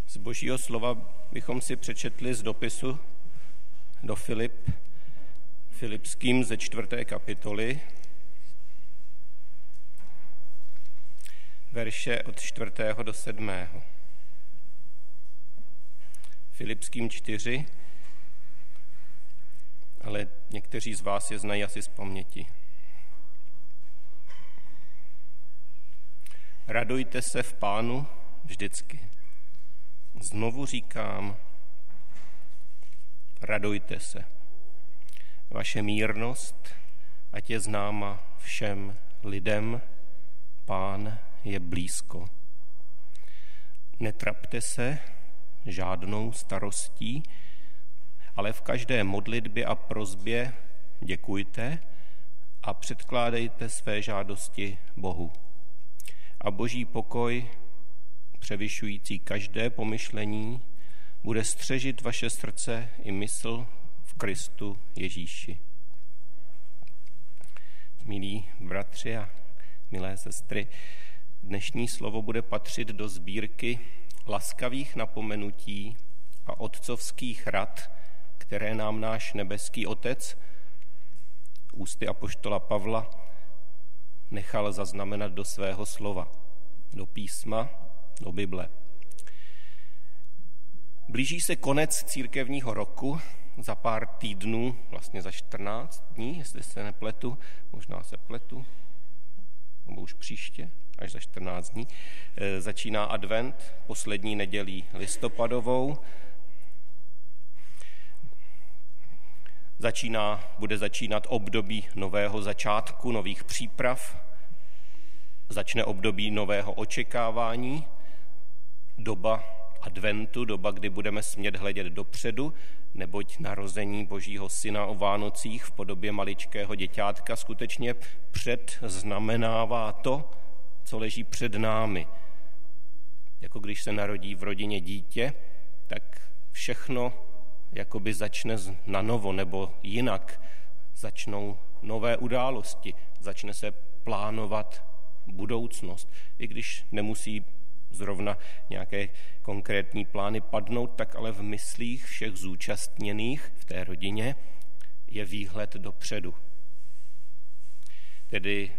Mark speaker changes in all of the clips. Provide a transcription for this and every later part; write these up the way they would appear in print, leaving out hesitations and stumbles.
Speaker 1: Z Božího slova bychom si přečetli z dopisu do Filipským ze 4. kapitoly, verše od 4. do 7. Filipským 4, ale někteří z vás je znají asi z paměti. Radujte se v Pánu vždycky. Znovu říkám, radujte se. Vaše mírnost, ať je známa všem lidem, Pán je blízko. Netrapte se žádnou starostí, ale v každé modlitbě a prosbě děkujte a předkládejte své žádosti Bohu. A Boží pokoj, převyšující každé pomyšlení, bude střežit vaše srdce i mysl v Kristu Ježíši. Milí bratři a milé sestry, dnešní slovo bude patřit do sbírky laskavých napomenutí a otcovských rad, které nám náš nebeský Otec ústy apoštola Pavla nechal zaznamenat do svého slova, do písma, do Bible. Blíží se konec církevního roku, za pár týdnů, vlastně za 14 dní, jestli se nepletu, možná se pletu, nebo už příště, až za 14 dní, začíná advent, poslední nedělí listopadovou. Bude začínat období nového začátku, nových příprav, začne období nového očekávání, doba adventu, doba, kdy budeme smět hledět dopředu, neboť narození Božího Syna o Vánocích v podobě maličkého děťátka skutečně předznamenává to, co leží před námi. Jako když se narodí v rodině dítě, tak všechno jakoby začne nanovo nebo jinak. Začnou nové události, začne se plánovat budoucnost. I když nemusí zrovna nějaké konkrétní plány padnout, tak ale v myslích všech zúčastněných v té rodině je výhled dopředu. Tedy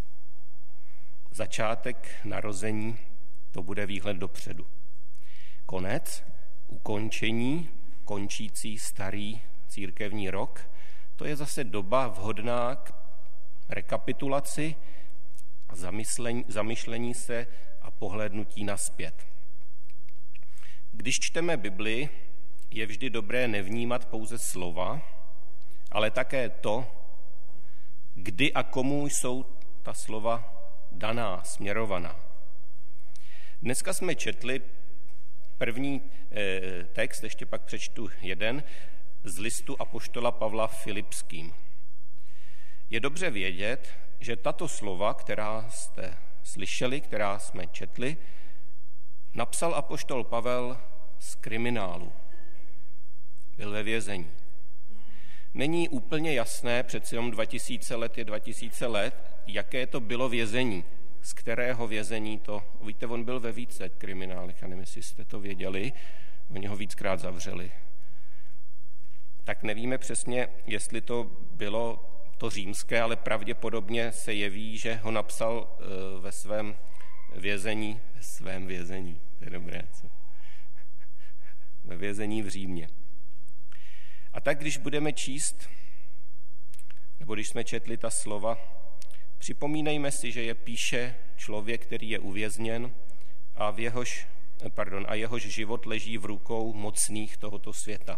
Speaker 1: začátek narození, to bude výhled dopředu. Konec, ukončení, končící starý církevní rok, to je zase doba vhodná k rekapitulaci a zamyšlení se a pohlédnutí nazpět. Když čteme Bibli, je vždy dobré nevnímat pouze slova, ale také to, kdy a komu jsou ta slova daná, směrovaná. Dneska jsme četli první text, ještě pak přečtu jeden, z listu apoštola Pavla Filipským. Je dobře vědět, že tato slova, která jste slyšeli, která jsme četli, napsal apoštol Pavel z kriminálu. Byl ve vězení. Není úplně jasné, přeci jenom 2000 let je 2000 let, jaké to bylo vězení, z kterého vězení to. Víte, on byl ve více kriminálech, já nevím, jestli jste to věděli, oni ho víckrát zavřeli. Tak nevíme přesně, jestli to bylo to římské, ale pravděpodobně se jeví, že ho napsal ve svém vězení, to je dobré, co? Ve vězení v Římě. A tak, když budeme číst, nebo když jsme četli ta slova, připomínejme si, že je píše člověk, který je uvězněn a jehož život leží v rukou mocných tohoto světa.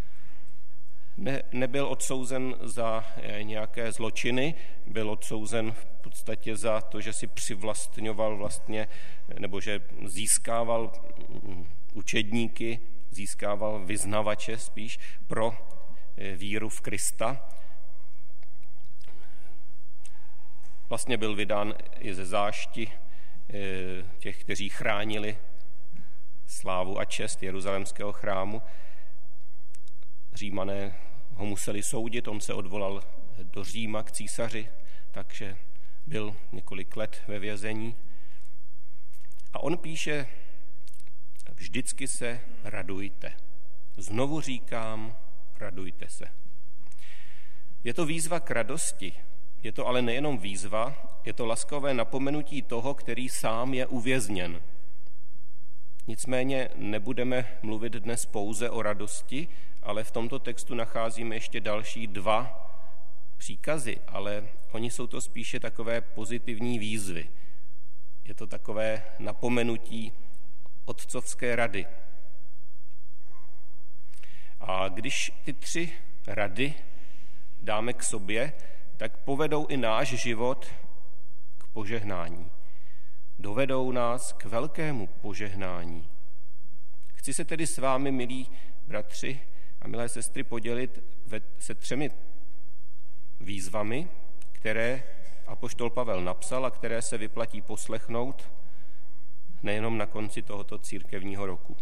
Speaker 1: Nebyl odsouzen za nějaké zločiny, byl odsouzen v podstatě za to, že si přivlastňoval vlastně, nebo že získával učedníky, získával vyznavače spíš pro víru v Krista. Vlastně byl vydán i ze zášti těch, kteří chránili slávu a čest Jeruzalémského chrámu. Římané ho museli soudit, on se odvolal do Říma k císaři, takže byl několik let ve vězení. A on píše Vždycky se radujte. Znovu říkám, radujte se. Je to výzva k radosti. Je to ale nejenom výzva, je to laskavé napomenutí toho, který sám je uvězněn. Nicméně nebudeme mluvit dnes pouze o radosti, ale v tomto textu nacházíme ještě další 2 příkazy, ale oni jsou to spíše takové pozitivní výzvy. Je to takové napomenutí otcovské rady. A když ty 3 rady dáme k sobě, tak povedou i náš život k požehnání. Dovedou nás k velkému požehnání. Chci se tedy s vámi, milí bratři a milé sestry, podělit se 3 výzvami, které apoštol Pavel napsal a které se vyplatí poslechnout nejenom na konci tohoto církevního roku.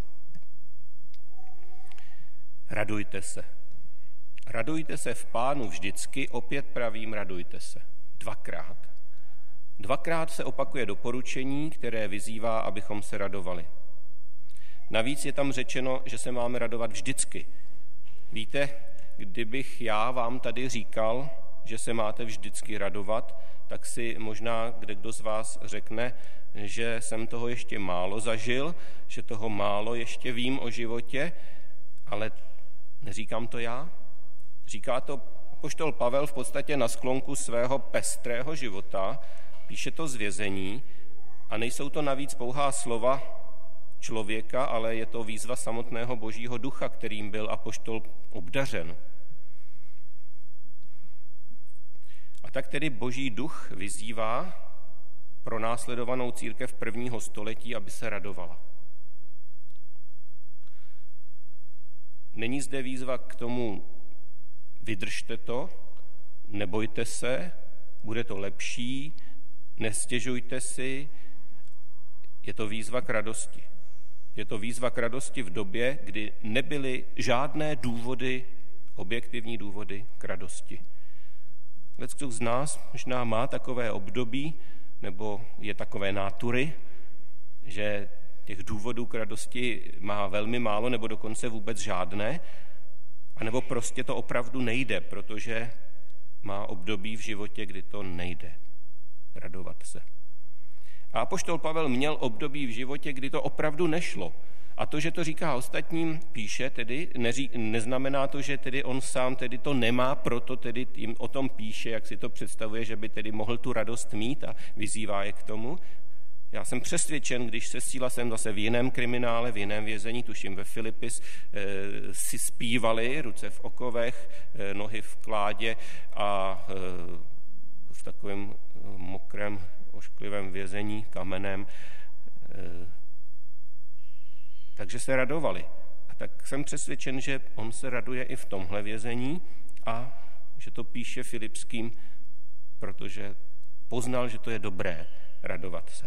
Speaker 1: Radujte se. Radujte se v Pánu vždycky, opět pravím, radujte se. 2krát. 2krát se opakuje doporučení, které vyzývá, abychom se radovali. Navíc je tam řečeno, že se máme radovat vždycky. Víte, kdybych já vám tady říkal, že se máte vždycky radovat, tak si možná kdo z vás řekne, že jsem toho ještě málo zažil, že toho málo ještě vím o životě, ale neříkám to já. Říká to apoštol Pavel v podstatě na sklonku svého pestrého života, píše to z vězení a nejsou to navíc pouhá slova člověka, ale je to výzva samotného Božího ducha, kterým byl apoštol obdařen. A tak tedy Boží duch vyzývá pronásledovanou církev 1. století, aby se radovala. Není zde výzva k tomu, vydržte to, nebojte se, bude to lepší, nestěžujte si. Je to výzva k radosti. Je to výzva k radosti v době, kdy nebyly žádné důvody, objektivní důvody k radosti. Leckdo z nás možná má takové období, nebo je takové nátury, že těch důvodů k radosti má velmi málo, nebo dokonce vůbec žádné, anebo prostě to opravdu nejde, protože má období v životě, kdy to nejde radovat se. A apoštol Pavel měl období v životě, kdy to opravdu nešlo. A to, že to říká ostatním, píše tedy, neznamená to, že tedy on sám tedy to nemá, proto tedy jim o tom píše, jak si to představuje, že by tedy mohl tu radost mít a vyzývá je k tomu. Já jsem přesvědčen, když sesíla jsem zase v jiném kriminále, v jiném vězení, tuším ve Filipis, si zpívali, ruce v okovech, nohy v kládě a v takovém mokrém, ošklivém vězení, kamenem, takže se radovali. A tak jsem přesvědčen, že on se raduje i v tomhle vězení a že to píše Filipským, protože poznal, že to je dobré radovat se.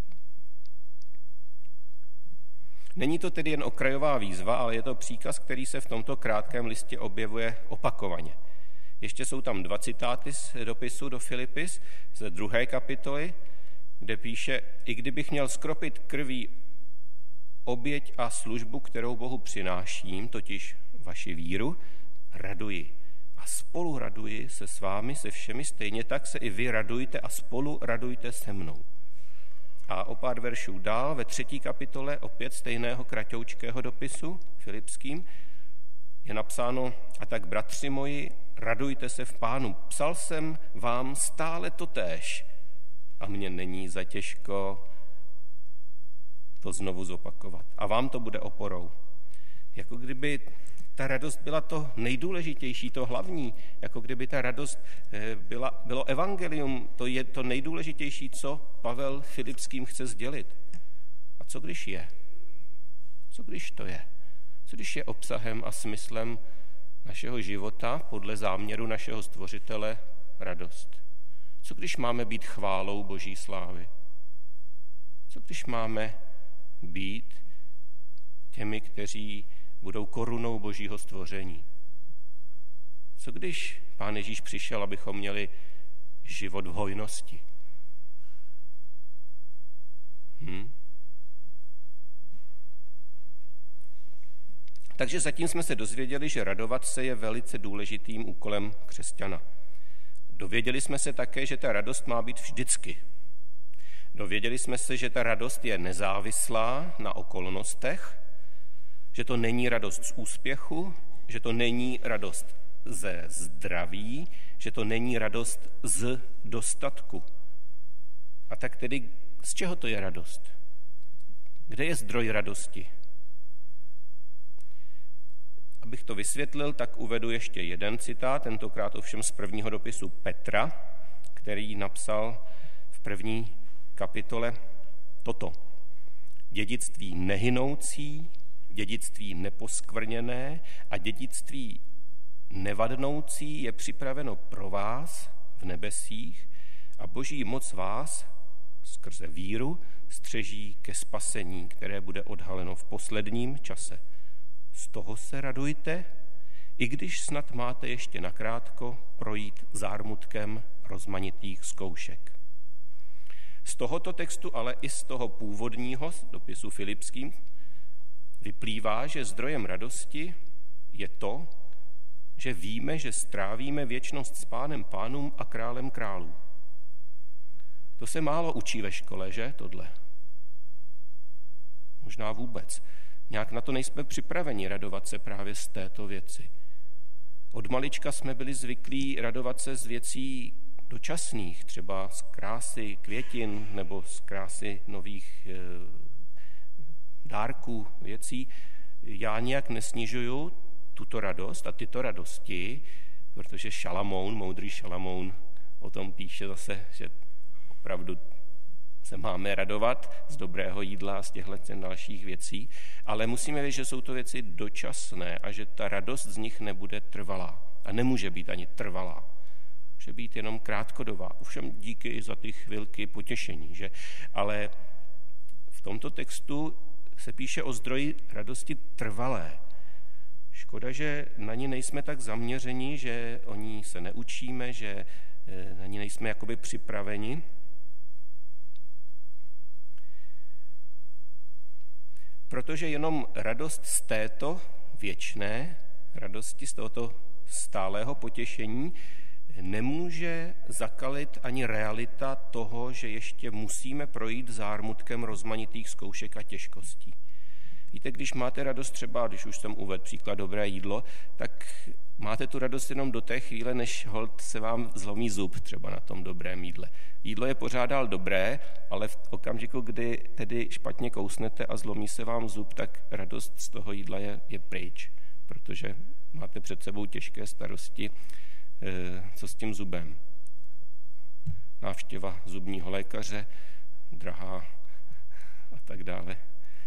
Speaker 1: Není to tedy jen okrajová výzva, ale je to příkaz, který se v tomto krátkém listě objevuje opakovaně. Ještě jsou tam 2 citáty z dopisu do Filipis ze 2. kapitoly, kde píše, i kdybych měl skropit krví oběť a službu, kterou Bohu přináším, totiž vaši víru, raduji. A spolu raduji se s vámi, se všemi, stejně tak se i vy radujte a spolu radujte se mnou. A o pár veršů dál, ve 3. kapitole, opět stejného kratoučkého dopisu Filipským, je napsáno, a tak bratři moji, radujte se v Pánu. Psal jsem vám stále totéž a mně není zatěžko to znovu zopakovat. A vám to bude oporou. Jako kdyby ta radost byla to nejdůležitější, to hlavní, jako kdyby ta radost bylo evangelium, to je to nejdůležitější, co Pavel Filipským chce sdělit. A co když je? Co když to je? Co když je obsahem a smyslem našeho života podle záměru našeho Stvořitele radost? Co když máme být chválou Boží slávy? Co když máme být těmi, kteří budou korunou Božího stvoření? Co když Pán Ježíš přišel, abychom měli život v hojnosti? Takže zatím jsme se dozvěděli, že radovat se je velice důležitým úkolem křesťana. Dověděli jsme se také, že ta radost má být vždycky. Dověděli jsme se, že ta radost je nezávislá na okolnostech, že to není radost z úspěchu, že to není radost ze zdraví, že to není radost z dostatku. A tak tedy z čeho to je radost? Kde je zdroj radosti? Abych to vysvětlil, tak uvedu ještě jeden citát, tentokrát ovšem z prvního dopisu Petra, který napsal v první kapitole toto. Dědictví nehynoucí, dědictví neposkvrněné a dědictví nevadnoucí je připraveno pro vás v nebesích a boží moc vás skrze víru střeží ke spasení, které bude odhaleno v posledním čase. Z toho se radujte, i když snad máte ještě nakrátko projít zármutkem rozmanitých zkoušek. Z tohoto textu, ale i z toho původního dopisu Filipským vyplývá, že zdrojem radosti je to, že víme, že strávíme věčnost s Pánem pánům a králem králů. To se málo učí ve škole, že tohle? Možná vůbec. Nějak na to nejsme připraveni radovat se právě z této věci. Od malička jsme byli zvyklí radovat se z věcí dočasných, třeba z krásy květin nebo z krásy nových dárků, věcí. Já nějak nesnižuju tuto radost a tyto radosti, protože Šalamoun, moudrý Šalamoun, o tom píše zase, že opravdu se máme radovat z dobrého jídla a z těchto dalších věcí, ale musíme vědět, že jsou to věci dočasné a že ta radost z nich nebude trvalá a nemůže být ani trvalá. Může být jenom krátkodobá. Ovšem díky i za ty chvilky potěšení, že? Ale v tomto textu se píše o zdroji radosti trvalé. Škoda, že na ní nejsme tak zaměření, že o ní se neučíme, že na ní nejsme jakoby připraveni. Protože jenom radost z této věčné radosti, z tohoto stálého potěšení nemůže zakalit ani realita toho, že ještě musíme projít zármutkem rozmanitých zkoušek a těžkostí. Víte, když máte radost třeba, když už jsem uvedl příklad dobré jídlo, tak máte tu radost jenom do té chvíle, než holt se vám zlomí zub třeba na tom dobrém jídle. Jídlo je pořád dál dobré, ale v okamžiku, kdy tedy špatně kousnete a zlomí se vám zub, tak radost z toho jídla je pryč, protože máte před sebou těžké starosti, co s tím zubem. Návštěva zubního lékaře, drahá a tak dále.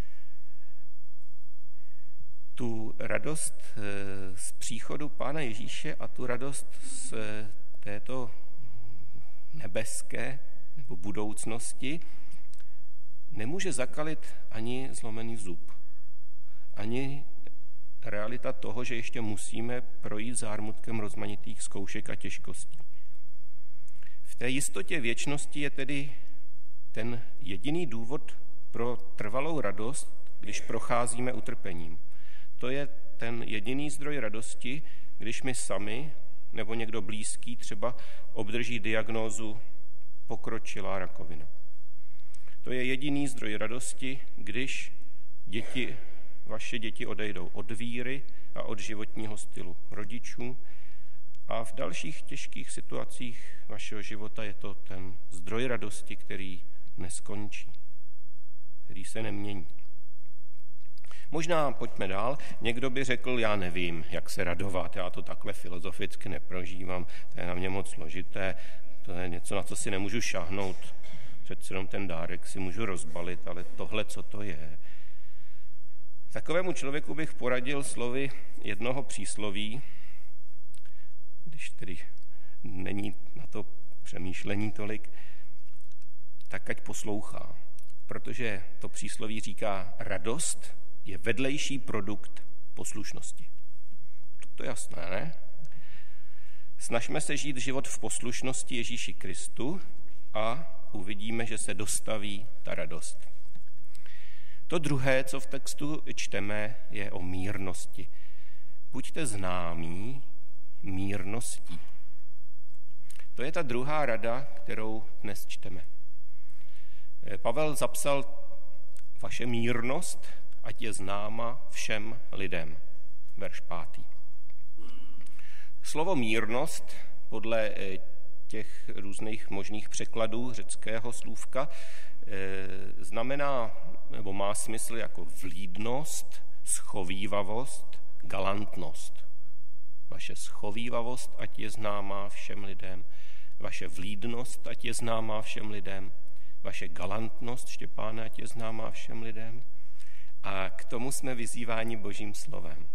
Speaker 1: Tu radost z příchodu Pána Ježíše a tu radost z této nebeské nebo budoucnosti nemůže zakalit ani zlomený zub, ani realita toho, že ještě musíme projít zármutkem rozmanitých zkoušek a těžkostí. V té jistotě věčnosti je tedy ten jediný důvod pro trvalou radost, když procházíme utrpením. To je ten jediný zdroj radosti, když my sami nebo někdo blízký třeba obdrží diagnózu pokročilá rakovina. To je jediný zdroj radosti, když vaše děti odejdou od víry a od životního stylu rodičů a v dalších těžkých situacích vašeho života je to ten zdroj radosti, který neskončí, který se nemění. Možná pojďme dál, někdo by řekl, já nevím, jak se radovat, já to takhle filozoficky neprožívám, to je na mě moc složité, to je něco, na co si nemůžu šáhnout, přece jenom ten dárek si můžu rozbalit, ale tohle, co to je. Takovému člověku bych poradil slovy jednoho přísloví, když tedy není na to přemýšlení tolik, tak ať poslouchá, protože to přísloví říká, radost je vedlejší produkt poslušnosti. To je jasné, ne? Snažme se žít život v poslušnosti Ježíši Kristu a uvidíme, že se dostaví ta radost. To druhé, co v textu čteme, je o mírnosti. Buďte známí mírností. To je ta druhá rada, kterou dnes čteme. Pavel zapsal: vaše mírnost, ať je známa všem lidem. Verš 5. Slovo mírnost podle těch různých možných překladů řeckého slůvka znamená, nebo má smysl jako vlídnost, schovívavost, galantnost. Vaše schovívavost, ať je známá všem lidem. Vaše vlídnost, ať je známá všem lidem. Vaše galantnost, Štěpáne, ať je známá všem lidem. A k tomu jsme vyzýváni Božím slovem.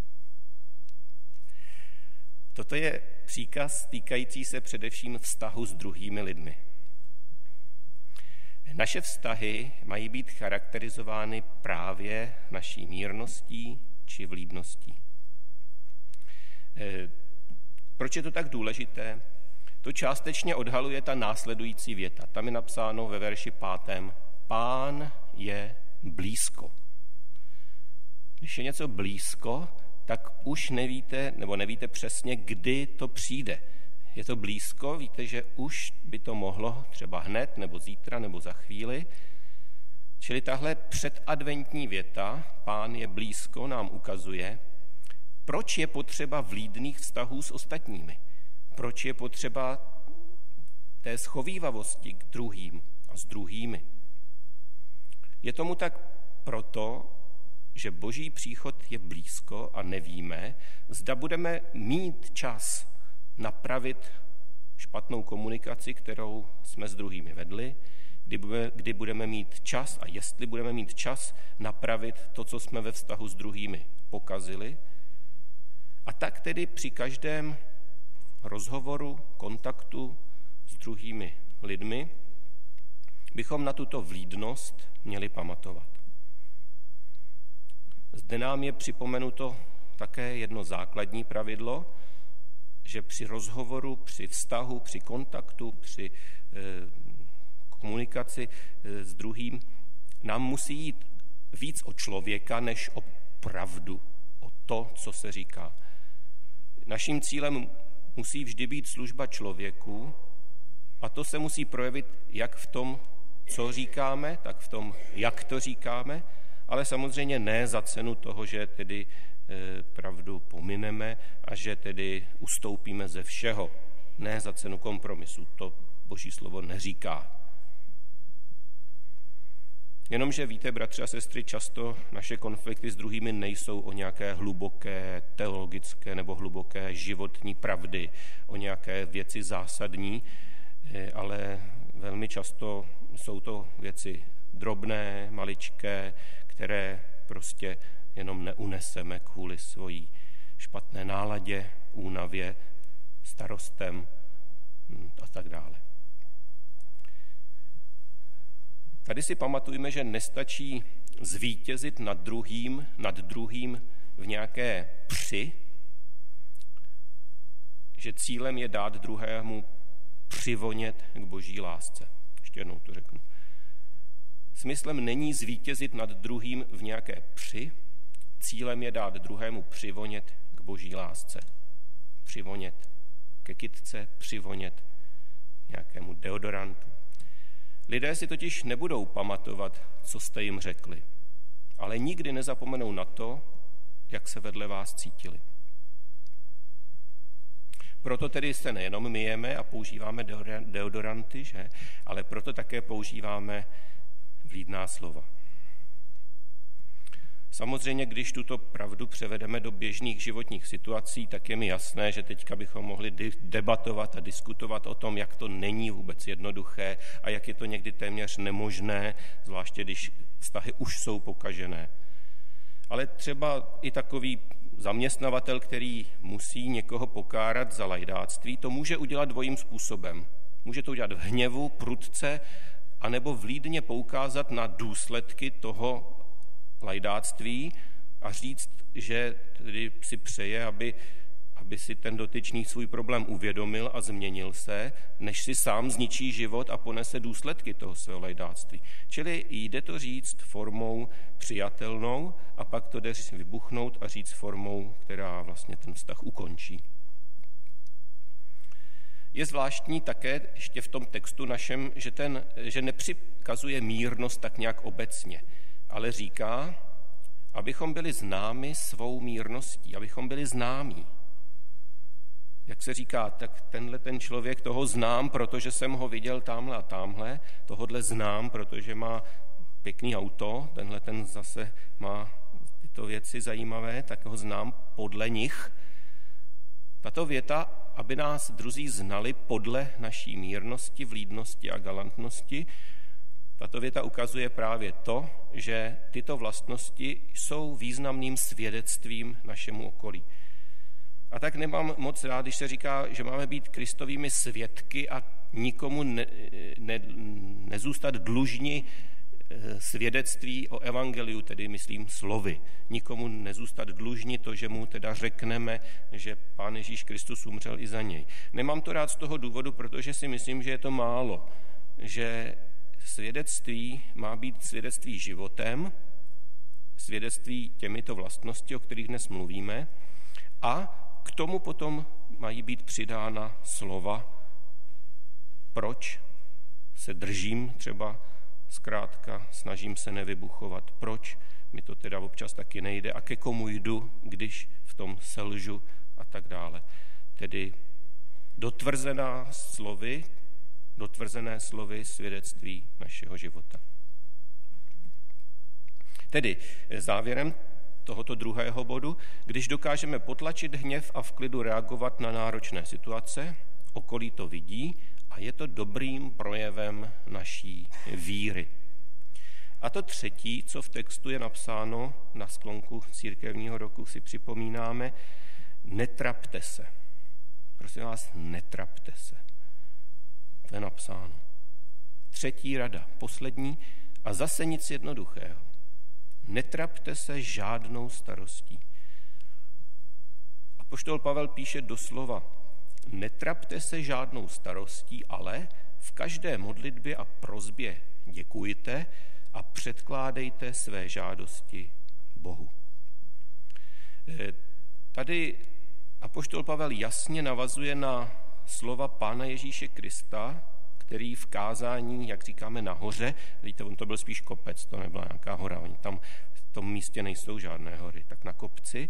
Speaker 1: Toto je příkaz týkající se především vztahu s druhými lidmi. Naše vztahy mají být charakterizovány právě naší mírností či vlídností. Proč je to tak důležité? To částečně odhaluje ta následující věta. Tam je napsáno ve verši 5. Pán je blízko. Když je něco blízko, tak už nevíte přesně, kdy to přijde. Je to blízko, víte, že už by to mohlo třeba hned, nebo zítra, nebo za chvíli. Čili tahle předadventní věta, Pán je blízko, nám ukazuje, proč je potřeba vlídných vztahů s ostatními. Proč je potřeba té schovívavosti k druhým a s druhými. Je tomu tak proto, že Boží příchod je blízko a nevíme, zda budeme mít čas napravit špatnou komunikaci, kterou jsme s druhými vedli, kdy budeme mít čas a jestli budeme mít čas napravit to, co jsme ve vztahu s druhými pokazili. A tak tedy při každém rozhovoru, kontaktu s druhými lidmi bychom na tuto vlídnost měli pamatovat. Zde nám je připomenuto také jedno základní pravidlo, že při rozhovoru, při vztahu, při kontaktu, při komunikaci s druhým nám musí jít víc o člověka, než o pravdu, o to, co se říká. Naším cílem musí vždy být služba člověku a to se musí projevit jak v tom, co říkáme, tak v tom, jak to říkáme, ale samozřejmě ne za cenu toho, že tedy pravdu pomineme a že tedy ustoupíme ze všeho. Ne za cenu kompromisu, to Boží slovo neříká. Jenomže víte, bratři a sestry, často naše konflikty s druhými nejsou o nějaké hluboké teologické nebo hluboké životní pravdy, o nějaké věci zásadní, ale velmi často jsou to věci drobné, maličké, které prostě jenom neuneseme kvůli svojí špatné náladě, únavě, starostem a tak dále. Tady si pamatujme, že nestačí zvítězit nad druhým v nějaké při, že cílem je dát druhému přivonět k Boží lásce. Ještě jednou to řeknu. Smyslem není zvítězit nad druhým v nějaké při, cílem je dát druhému přivonět k Boží lásce. Přivonět ke kytce, přivonět nějakému deodorantu. Lidé si totiž nebudou pamatovat, co jste jim řekli, ale nikdy nezapomenou na to, jak se vedle vás cítili. Proto tedy se nejenom myjeme a používáme deodoranty, že? Ale proto také používáme vlídná slova. Samozřejmě, když tuto pravdu převedeme do běžných životních situací, tak je mi jasné, že teďka bychom mohli debatovat a diskutovat o tom, jak to není vůbec jednoduché a jak je to někdy téměř nemožné, zvláště když vztahy už jsou pokažené. Ale třeba i takový zaměstnavatel, který musí někoho pokárat za lajdáctví, to může udělat dvojím způsobem. Může to udělat v hněvu, prudce, anebo vlídně poukázat na důsledky toho lajdáctví a říct, že tedy si přeje, aby aby si ten dotyčný svůj problém uvědomil a změnil se, než si sám zničí život a ponese důsledky toho svého lajdáctví. Čili jde to říct formou přijatelnou a pak to jde vybuchnout a říct formou, která vlastně ten vztah ukončí. Je zvláštní také ještě v tom textu našem, že nepřikazuje mírnost tak nějak obecně, ale říká, abychom byli známi svou mírností, abychom byli známí. Jak se říká, tak ten člověk, toho znám, protože jsem ho viděl tamhle a tamhle, tohodle znám, protože má pěkný auto, ten zase má tyto věci zajímavé, tak ho znám podle nich. Tato věta, aby nás druzí znali podle naší mírnosti, vlídnosti a galantnosti, tato věta ukazuje právě to, že tyto vlastnosti jsou významným svědectvím našemu okolí. A tak nemám moc rád, když se říká, že máme být Kristovými svědky a nikomu nezůstat dlužni svědectví o evangeliu, tedy myslím slovy. Nikomu nezůstat dlužni to, že mu teda řekneme, že Pán Ježíš Kristus umřel i za něj. Nemám to rád z toho důvodu, protože si myslím, že je to málo. Že svědectví má být svědectví životem, svědectví těmito vlastnosti, o kterých dnes mluvíme, a k tomu potom mají být přidána slova, proč se držím třeba zkrátka, snažím se nevybuchovat, proč mi to teda občas taky nejde a ke komu jdu, když v tom selžu a tak dále. Tedy dotvrzené slovy svědectví našeho života. Tedy závěrem tohoto druhého bodu, když dokážeme potlačit hněv a v klidu reagovat na náročné situace, okolí to vidí a je to dobrým projevem naší víry. A to třetí, co v textu je napsáno na sklonku církevního roku, si připomínáme, netrapte se. Prosím vás, netrapte se. To je napsáno. Třetí rada, poslední, a zase nic jednoduchého. Netrapte se žádnou starostí. Apoštol Pavel píše doslova, netrapte se žádnou starostí, ale v každé modlitbě a prosbě děkujte a předkládejte své žádosti Bohu. Tady apoštol Pavel jasně navazuje na slova Pána Ježíše Krista, který v kázání, jak říkáme, nahoře, víte, on to byl spíš kopec, to nebyla nějaká hora, oni tam v tom místě nejsou žádné hory, tak na kopci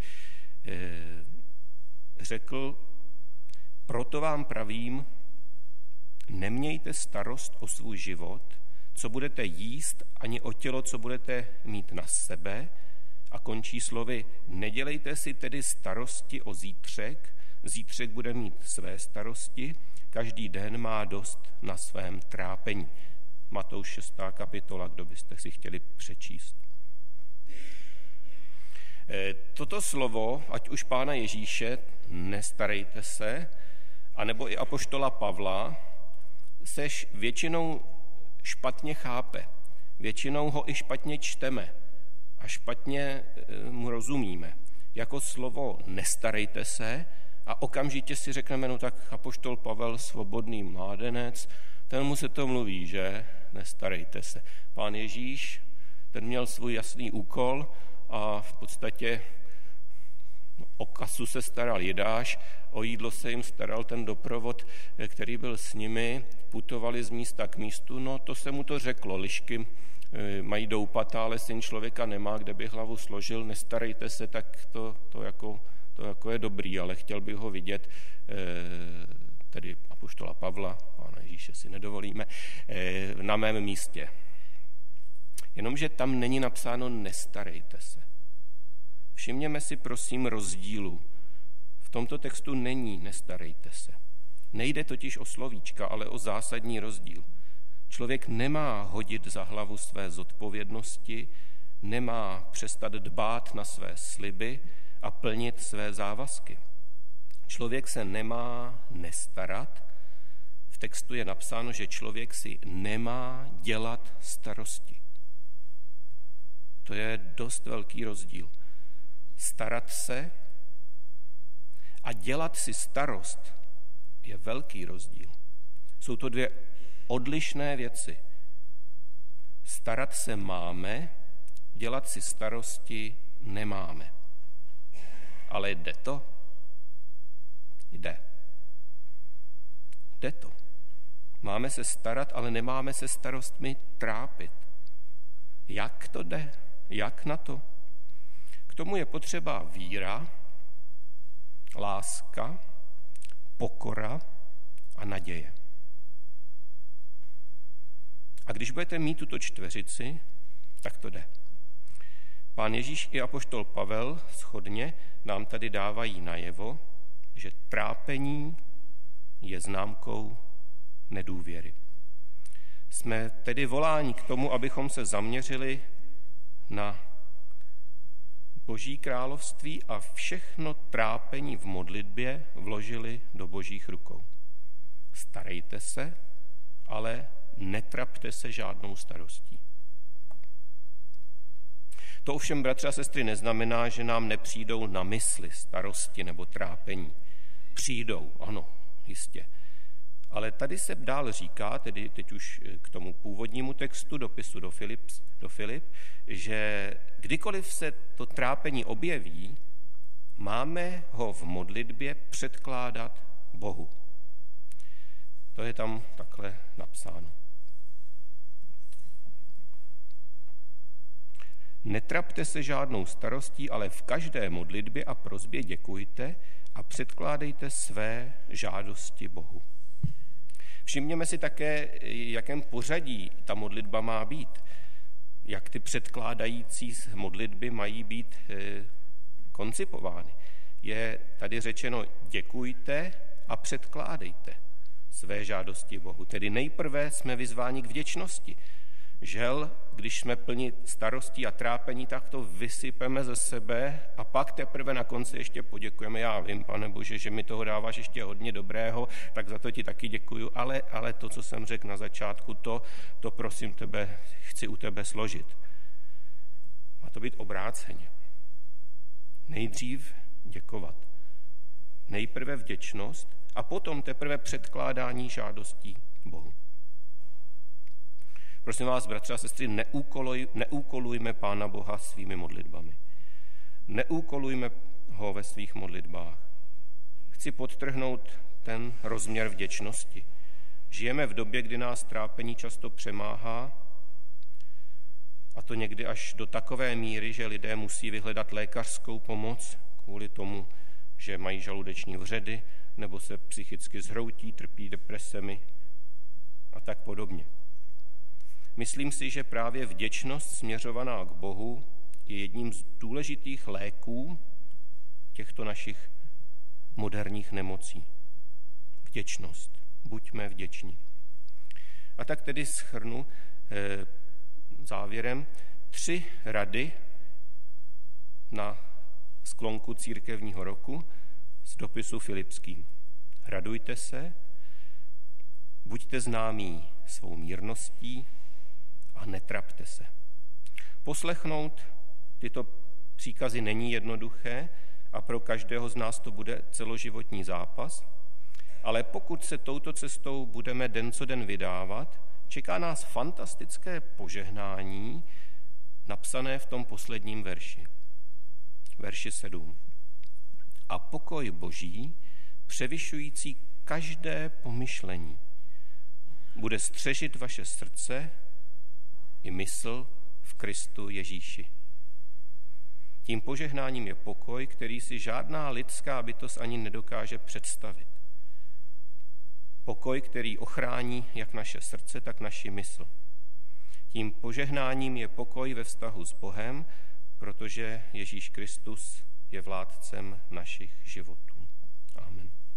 Speaker 1: řekl, proto vám pravím, nemějte starost o svůj život, co budete jíst, ani o tělo, co budete mít na sebe, a končí slovy, nedělejte si tedy starosti o zítřek, zítřek bude mít své starosti, každý den má dost na svém trápení. Matouš 6. kapitola, kdo byste si chtěli přečíst. Toto slovo, ať už Pána Ježíše, nestarejte se, anebo i apoštola Pavla, sež většinou špatně chápe. Většinou ho i špatně čteme a špatně mu rozumíme. Jako slovo nestarejte se a okamžitě si řekneme, no tak apoštol Pavel, svobodný mládenec, ten mu se to mluví, že nestarejte se. Pán Ježíš, ten měl svůj jasný úkol a v podstatě o kasu se staral Jidáš, o jídlo se jim staral ten doprovod, který byl s nimi, putovali z místa k místu, no to se mu to řeklo, lišky mají doupatá, ale syn člověka nemá, kde by hlavu složil, nestarejte se, tak to jako je dobrý, ale chtěl bych ho vidět, tedy apoštola Pavla, Pána Ježíše si nedovolíme, na mém místě. Jenomže tam není napsáno nestarejte se. Všimněme si prosím rozdílu. V tomto textu není nestarejte se. Nejde totiž o slovíčka, ale o zásadní rozdíl. Člověk nemá hodit za hlavu své zodpovědnosti, nemá přestat dbát na své sliby a plnit své závazky. Člověk se nemá nestarat. V textu je napsáno, že člověk si nemá dělat starosti. To je dost velký rozdíl. Starat se A dělat si starost je velký rozdíl. Jsou to dvě odlišné věci. Starat se máme, dělat si starosti nemáme. Ale jde to? Jde. Jde to. Máme se starat, ale nemáme se starostmi trápit. Jak to jde? Jak na to? K tomu je potřeba víra, láska, pokora a naděje. A když budete mít tuto čtveřici, tak to jde. Pán Ježíš i apoštol Pavel shodně nám tady dávají najevo, že trápení je známkou nedůvěry. Jsme tedy voláni k tomu, abychom se zaměřili na Boží království a všechno trápení v modlitbě vložili do Božích rukou. Starejte se, ale netrapte se žádnou starostí. To ovšem, bratři a sestry, neznamená, že nám nepřijdou na mysli starosti nebo trápení. Přijdou, ano, jistě. Ale tady se dál říká, tedy teď už k tomu původnímu textu dopisu do Filip, že kdykoliv se to trápení objeví, máme ho v modlitbě předkládat Bohu. To je tam takhle napsáno. Netrapte se žádnou starostí, ale v každé modlitbě a prosbě děkujte a předkládejte své žádosti Bohu. Všimněme si také, jakém pořadí ta modlitba má být, jak ty předkládající modlitby mají být koncipovány. Je tady řečeno děkujte a předkládejte své žádosti Bohu. Tedy nejprve jsme vyzváni k vděčnosti. Žel, když jsme plni starostí a trápení, tak to vysypeme ze sebe a pak teprve na konci ještě poděkujeme. Já vím, Pane Bože, že mi toho dáváš ještě hodně dobrého, tak za to ti taky děkuju, ale to, co jsem řekl na začátku, to prosím tebe, chci u tebe složit. Má to být obráceně. Nejdřív děkovat. Nejprve vděčnost a potom teprve předkládání žádostí Bohu. Prosím vás, bratři a sestry, neúkolujme Pána Boha svými modlitbami. Neúkolujme ho ve svých modlitbách. Chci podtrhnout ten rozměr vděčnosti. Žijeme v době, kdy nás trápení často přemáhá, a to někdy až do takové míry, že lidé musí vyhledat lékařskou pomoc kvůli tomu, že mají žaludeční vředy, nebo se psychicky zhroutí, trpí depresemi a tak podobně. Myslím si, že právě vděčnost směřovaná k Bohu je jedním z důležitých léků těchto našich moderních nemocí. Vděčnost. Buďme vděční. A tak tedy shrnu závěrem 3 rady na sklonku církevního roku z dopisu Filipským. Radujte se, buďte známí svou mírností a netrapte se. Poslechnout tyto příkazy není jednoduché a pro každého z nás to bude celoživotní zápas, ale pokud se touto cestou budeme den co den vydávat, čeká nás fantastické požehnání napsané v tom posledním verši. Verši 7. A pokoj Boží, převyšující každé pomyšlení, bude střežit vaše srdce i mysl v Kristu Ježíši. Tím požehnáním je pokoj, který si žádná lidská bytost ani nedokáže představit. Pokoj, který ochrání jak naše srdce, tak naši mysl. Tím požehnáním je pokoj ve vztahu s Bohem, protože Ježíš Kristus je vládcem našich životů. Amen.